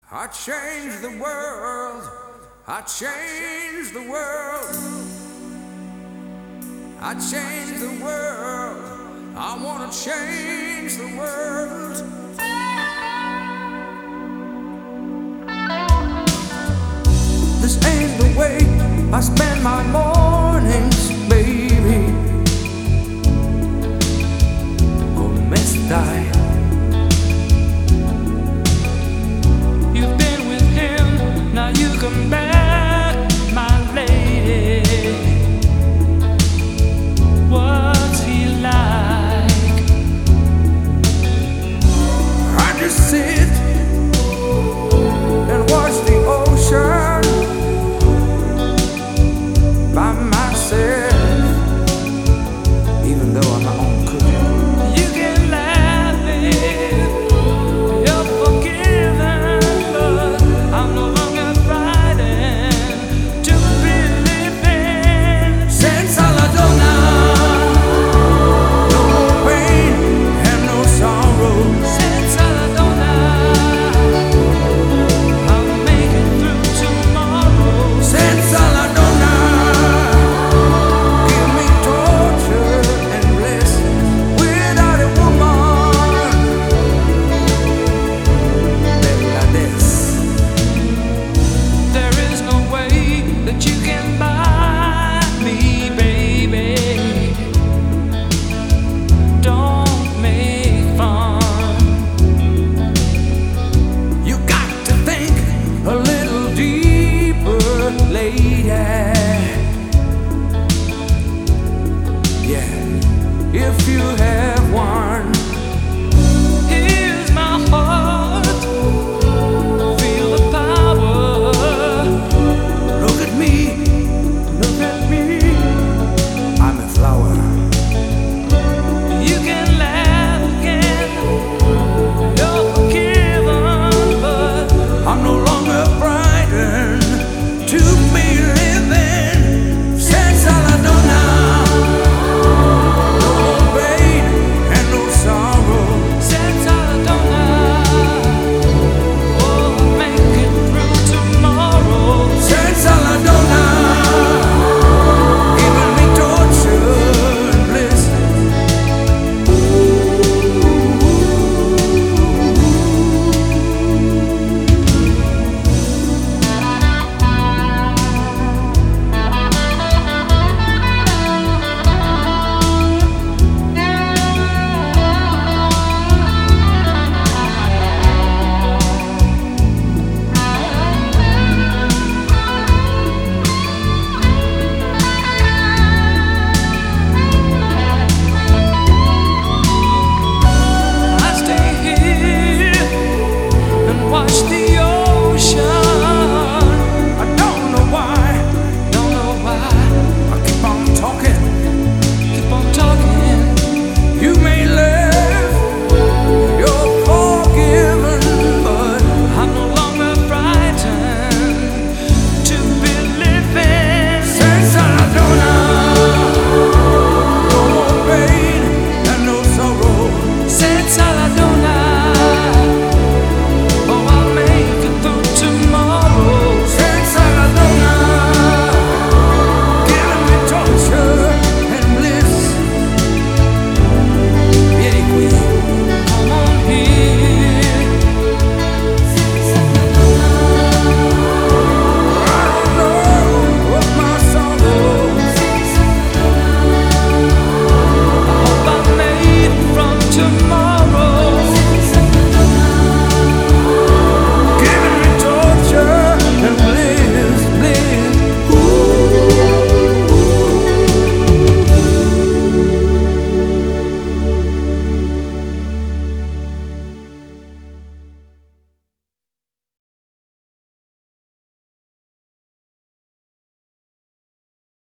I changed the world. I changed the world. I changed the world. I wanna change the world. This ain't the way I spend my mornings, baby. Come stai? You've been with him, now you come back, my lady. What's he like? I just sit and watch the ocean by myself, even though I'm my own cooking. You can laugh it, you're forgiven, but I'm no longer fighting to be living. Senza la donna, no more pain and no sorrow. Senza la donna, I'll make it through tomorrow. Senza la donna, give me torture and bliss. Without a woman, bella this. There is no way that you can buy me, baby. Don't make fun. You got to think a little deeper, lady. Yeah, if you have one. Here's my heart. Feel the power. Look at me, look at me. I'm a flower. You can laugh again. You're forgiven, but I'm no longer frightened to be living. Senza la donna, no more pain and no sorrow. senza la donna, oh, make it through tomorrow. Senza la donna, giving me torture and bliss. I stay here and watch the